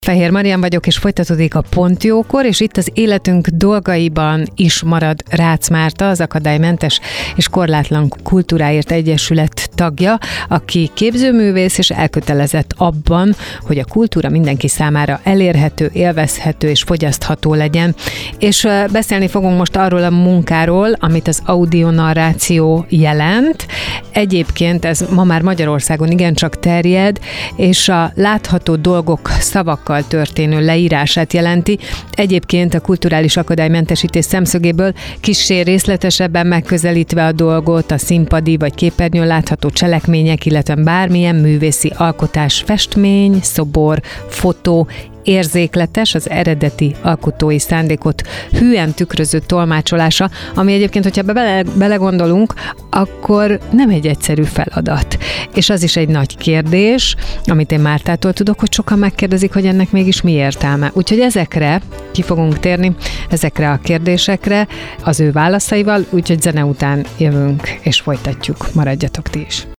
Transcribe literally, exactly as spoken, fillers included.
Fehér Marian vagyok, és folytatódik a Pont Jókor, és itt az életünk dolgaiban is marad Rácz Márta, az Akadálymentes és Korlátlan Kultúráért Egyesület tagja, aki képzőművész és elkötelezett abban, hogy a kultúra mindenki számára elérhető, élvezhető és fogyasztható legyen. És beszélni fogunk most arról a munkáról, amit az audionarráció jelent. Egyébként ez ma már Magyarországon igencsak terjed, és a látható dolgok szavakkal történő leírását jelenti. Egyébként a kulturális akadálymentesítés szemszögéből kissé részletesebben megközelítve a dolgot, a színpadi vagy képernyőn látható cselekmények, illetve bármilyen művészi alkotás, festmény, szobor, fotó, érzékletes, az eredeti alkotói szándékot hűen tükröző tolmácsolása, ami egyébként, hogyha bele, belegondolunk, akkor nem egy egyszerű feladat. És az is egy nagy kérdés, amit én Mártától tudok, hogy sokan megkérdezik, hogy ennek mégis mi értelme. Úgyhogy ezekre ki fogunk térni, ezekre a kérdésekre az ő válaszaival, úgyhogy zene után jövünk és folytatjuk. Maradjatok ti is!